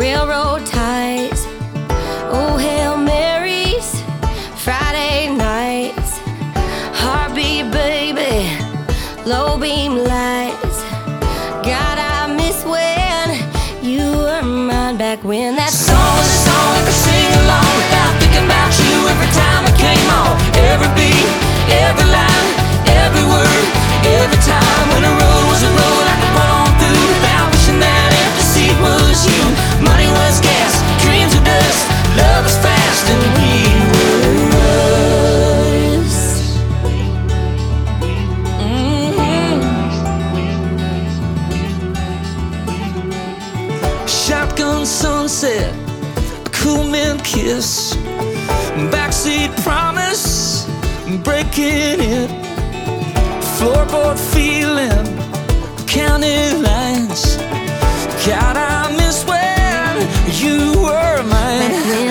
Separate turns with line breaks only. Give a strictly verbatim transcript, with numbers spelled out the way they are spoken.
railroad ties, oh Hail Marys, Friday nights, heartbeat baby, low beam lights. God, I miss when you were mine, back when that song was a song I could sing along without thinking about you every time it came on. Every beat, every line, every word, every time when a road was a road I could run on through without wishing that empty seat was you. Money was gas, dreams were dust, love was fast, and we were us. Mm-hmm. Shotgun sunset, a cool man kiss, backseat promise, breaking it, floorboard feeling, county lines. God, I miss when you were mine.